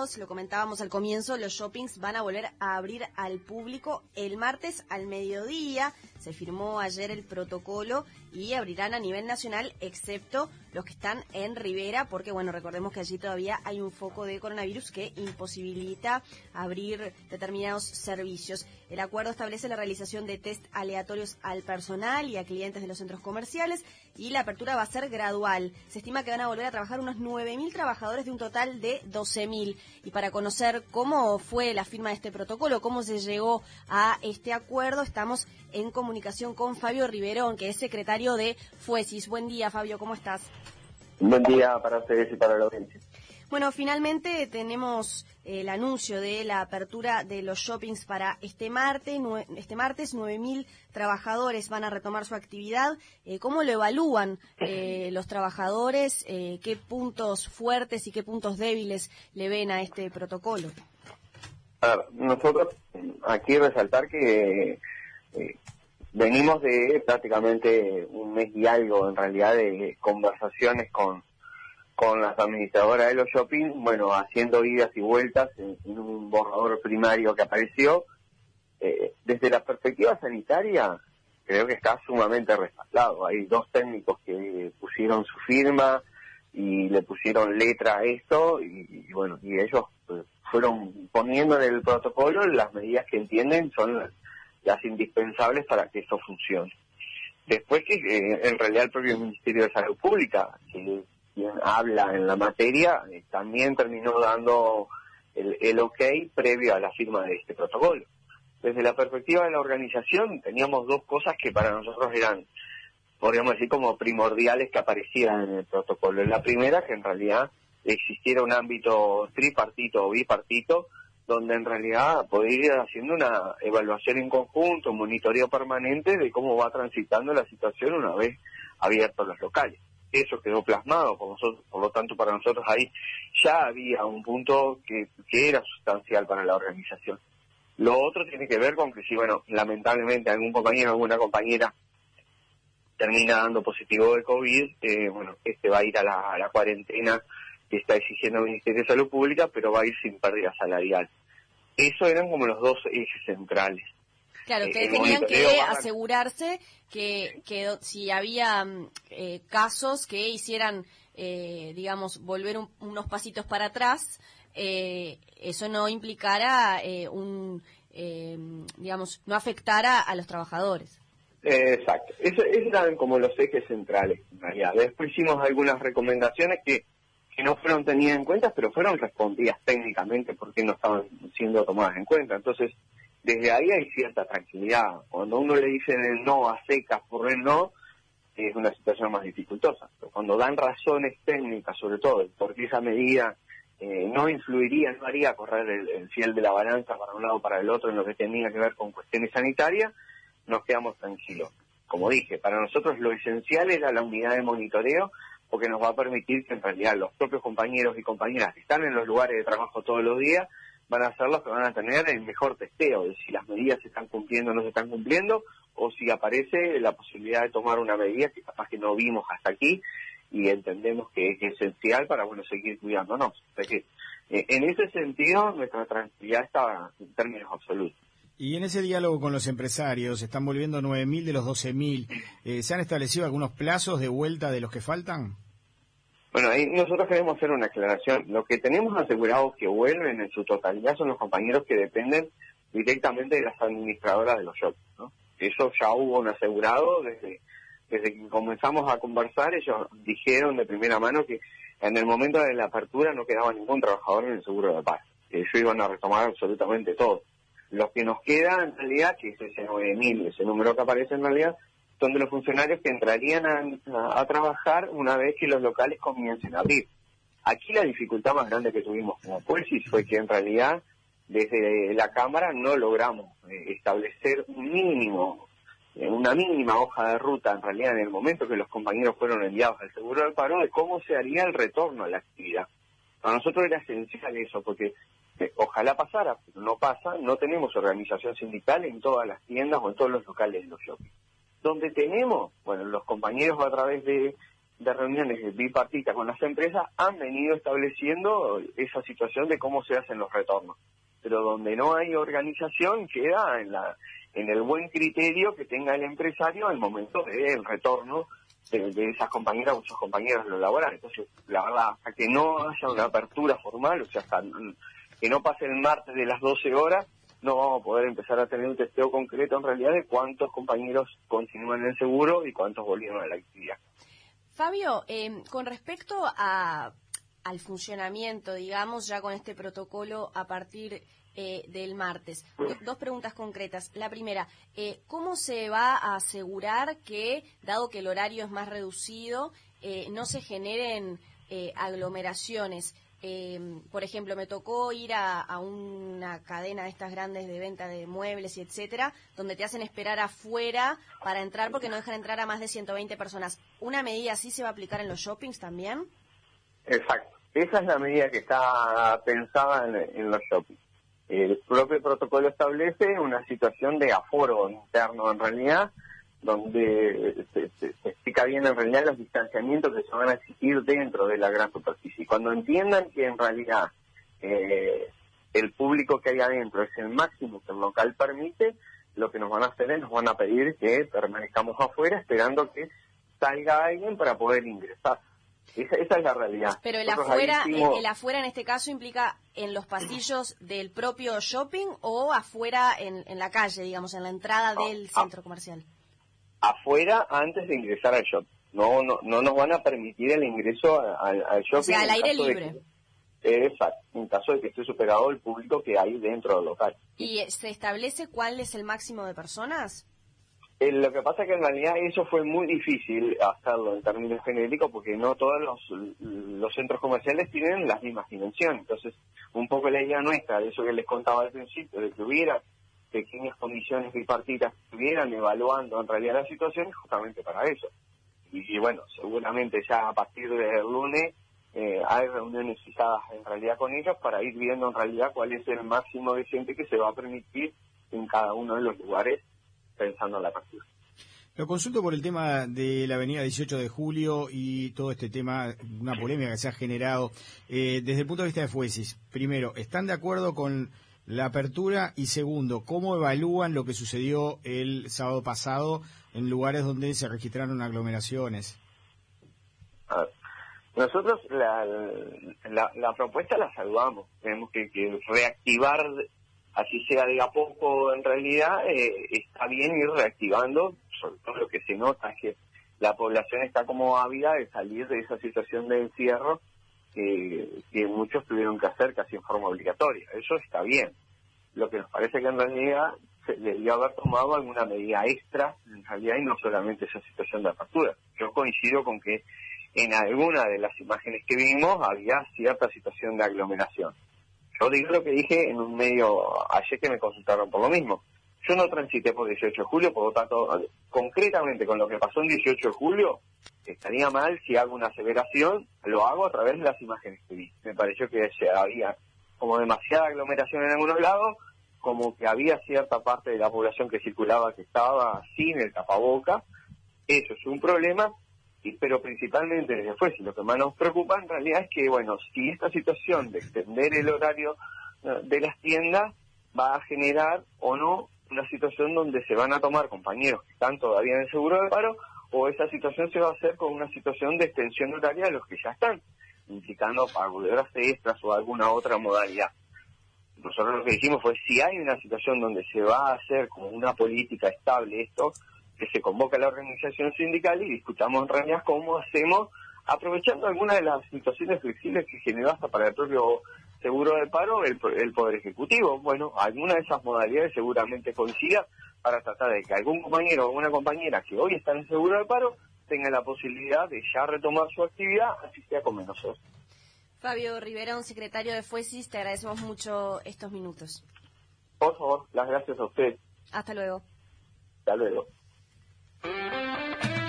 terminados, lo comentábamos al comienzo, los shoppings van a volver a abrir al público el martes al mediodía. Se firmó ayer el protocolo y abrirán a nivel nacional, excepto los que están en Rivera, porque bueno, recordemos que allí todavía hay un foco de coronavirus que imposibilita abrir determinados servicios. El acuerdo establece la realización de test aleatorios al personal y a clientes de los centros comerciales, y la apertura va a ser gradual. Se estima que van a volver a trabajar unos 9.000 trabajadores de un total de 12.000. Y para conocer cómo fue la firma de este protocolo, cómo se llegó a este acuerdo, estamos en comunicación con Fabio Riverón, que es secretario de Fuesis. Buen día, Fabio, ¿cómo estás? Buen día para ustedes y para la audiencia. Bueno, finalmente tenemos el anuncio de la apertura de los shoppings para este martes. 9.000 trabajadores van a retomar su actividad. ¿Cómo lo evalúan los trabajadores? ¿Qué puntos fuertes y qué puntos débiles le ven a este protocolo? A ver, nosotros aquí resaltar que venimos de prácticamente un mes y algo, en realidad, de conversaciones con las administradoras de los shopping, bueno, haciendo idas y vueltas en un borrador primario que apareció. Desde la perspectiva sanitaria, creo que está sumamente respaldado. Hay 2 técnicos que pusieron su firma y le pusieron letra a esto, y bueno, y ellos fueron poniendo en el protocolo las medidas que entienden son las indispensables para que esto funcione. Después que en realidad el propio Ministerio de Salud Pública, quien habla en la materia, también terminó dando el ok previo a la firma de este protocolo. Desde la perspectiva de la organización, teníamos 2 cosas que para nosotros eran, podríamos decir, como primordiales que aparecieran en el protocolo. La primera, que en realidad existiera un ámbito tripartito o bipartito, donde en realidad poder ir haciendo una evaluación en conjunto, un monitoreo permanente de cómo va transitando la situación una vez abiertos los locales. Eso quedó plasmado, por lo tanto para nosotros ahí ya había un punto que era sustancial para la organización. Lo otro tiene que ver con que si, bueno, lamentablemente algún compañero o alguna compañera termina dando positivo de COVID, bueno, va a ir a la cuarentena que está exigiendo el Ministerio de Salud Pública, pero va a ir sin pérdida salarial. Eso eran como los 2 ejes centrales. Claro, ustedes tenían que asegurarse que si había casos que hicieran, digamos, volver unos pasitos para atrás, eso no implicara digamos, no afectara a los trabajadores. Exacto. Esos eran como los ejes centrales, en realidad. Después hicimos algunas recomendaciones que no fueron tenidas en cuenta, pero fueron respondidas técnicamente porque no estaban siendo tomadas en cuenta. Entonces, desde ahí hay cierta tranquilidad. Cuando uno le dice el no a secas por el no, es una situación más dificultosa. Pero cuando dan razones técnicas, sobre todo, porque esa medida no influiría, no haría correr el fiel de la balanza para un lado o para el otro en lo que tenía que ver con cuestiones sanitarias, nos quedamos tranquilos. Como dije, para nosotros lo esencial era la unidad de monitoreo, porque nos va a permitir que en realidad los propios compañeros y compañeras que están en los lugares de trabajo todos los días van a ser los que van a tener el mejor testeo de si las medidas se están cumpliendo o no se están cumpliendo, o si aparece la posibilidad de tomar una medida que capaz que no vimos hasta aquí y entendemos que es esencial para, bueno, seguir cuidándonos. Es decir, en ese sentido nuestra tranquilidad está en términos absolutos. Y en ese diálogo con los empresarios, están volviendo 9.000 de los 12.000. ¿Se han establecido algunos plazos de vuelta de los que faltan? Bueno, ahí nosotros queremos hacer una aclaración. Lo que tenemos asegurado que vuelven en su totalidad son los compañeros que dependen directamente de las administradoras de los shoppings, ¿no? Eso ya hubo un asegurado desde que comenzamos a conversar. Ellos dijeron de primera mano que en el momento de la apertura no quedaba ningún trabajador en el seguro de paro. Ellos iban a retomar absolutamente todo. Los que nos queda en realidad, que es ese 9.000, ese número que aparece en realidad, son de los funcionarios que entrarían a trabajar una vez que los locales comiencen a abrir. Aquí la dificultad más grande que tuvimos como Fuesis fue que en realidad desde la Cámara no logramos establecer una mínima hoja de ruta en realidad en el momento que los compañeros fueron enviados al seguro del paro de cómo se haría el retorno a la actividad. Para nosotros era esencial eso, porque ojalá pasara, pero no pasa. No tenemos organización sindical en todas las tiendas o en todos los locales de los shopping. Donde tenemos, bueno, los compañeros a través de de reuniones bipartitas con las empresas han venido estableciendo esa situación de cómo se hacen los retornos. Pero donde no hay organización queda en el buen criterio que tenga el empresario al momento del retorno de esas compañeras o esos compañeros de lo laboral. Entonces, la verdad, hasta que no haya una apertura formal, o sea, hasta que no pase el martes de las 12 horas, no vamos a poder empezar a tener un testeo concreto en realidad de cuántos compañeros continúan en el seguro y cuántos volvieron a la actividad. Fabio, con respecto al funcionamiento, digamos, ya con este protocolo a partir del martes, dos preguntas concretas. La primera, ¿cómo se va a asegurar que, dado que el horario es más reducido, no se generen aglomeraciones? Por ejemplo, me tocó ir a una cadena de estas grandes de venta de muebles y etcétera, donde te hacen esperar afuera para entrar porque no dejan entrar a más de 120 personas. ¿Una medida así se va a aplicar en los shoppings también? Exacto. Esa es la medida que está pensada en los shoppings. El propio protocolo establece una situación de aforo interno en realidad, donde se explica bien en realidad los distanciamientos que se van a exigir dentro de la gran superficie. Cuando entiendan que en realidad el público que hay adentro es el máximo que el local permite, lo que nos van a hacer es nos van a pedir que permanezcamos afuera esperando que salga alguien para poder ingresar. Esa es la realidad. Pero el afuera en este caso implica en los pasillos del propio shopping o afuera en la calle, digamos, en la entrada del centro comercial. Afuera antes de ingresar al shopping. No nos van a permitir el ingreso al shopping. O sea, al aire libre. Exacto, en caso de que esté superado el público que hay dentro del local. ¿Y se establece cuál es el máximo de personas? Lo que pasa es que en realidad eso fue muy difícil hacerlo en términos genéricos porque no todos los centros comerciales tienen las mismas dimensiones. Entonces, un poco la idea nuestra, de eso que les contaba al principio, de que hubiera pequeñas condiciones bipartitas que estuvieran evaluando en realidad la situación es justamente para eso. Y bueno, seguramente ya a partir del lunes hay reuniones fijadas en realidad con ellos para ir viendo en realidad cuál es el máximo de gente que se va a permitir en cada uno de los lugares pensando en la partida. Lo consulto por el tema de la avenida 18 de Julio y todo este tema, una polémica que se ha generado. Desde el punto de vista de Fuesis, primero, ¿están de acuerdo con la apertura? Y segundo, ¿cómo evalúan lo que sucedió el sábado pasado en lugares donde se registraron aglomeraciones? A ver, nosotros la propuesta la saludamos. Tenemos que reactivar, así sea de a poco en realidad, está bien ir reactivando. Sobre todo lo que se nota es que la población está como ávida de salir de esa situación de encierro que muchos tuvieron que hacer casi en forma obligatoria. Eso está bien. Lo que nos parece que en realidad se debió haber tomado alguna medida extra, en realidad, y no solamente esa situación de apertura. Yo coincido con que en alguna de las imágenes que vimos había cierta situación de aglomeración. Yo digo lo que dije en un medio ayer que me consultaron por lo mismo. Yo no transité por 18 de julio, por lo tanto, concretamente con lo que pasó en 18 de julio, estaría mal si hago una aseveración, lo hago a través de las imágenes que vi. Me pareció que había como demasiada aglomeración en algunos lados, como que había cierta parte de la población que circulaba que estaba sin el tapaboca. Eso es un problema, pero principalmente desde fuera, lo que más nos preocupa en realidad es que, bueno, si esta situación de extender el horario de las tiendas va a generar o no una situación donde se van a tomar compañeros que están todavía en el seguro de paro, o esa situación se va a hacer con una situación de extensión horaria de los que ya están, implicando pago de horas extras o alguna otra modalidad. Nosotros lo que dijimos fue, si hay una situación donde se va a hacer como una política estable esto, que se convoca a la organización sindical y discutamos en realidad cómo hacemos, aprovechando algunas de las situaciones flexibles que generó hasta para el propio seguro de paro el Poder Ejecutivo. Bueno, alguna de esas modalidades seguramente coincida para tratar de que algún compañero o alguna compañera que hoy está en el seguro de paro tenga la posibilidad de ya retomar su actividad, así sea con menos horas. Fabio Riverón, secretario de Fuesis, te agradecemos mucho estos minutos. Por favor, las gracias a usted. Hasta luego. Hasta luego.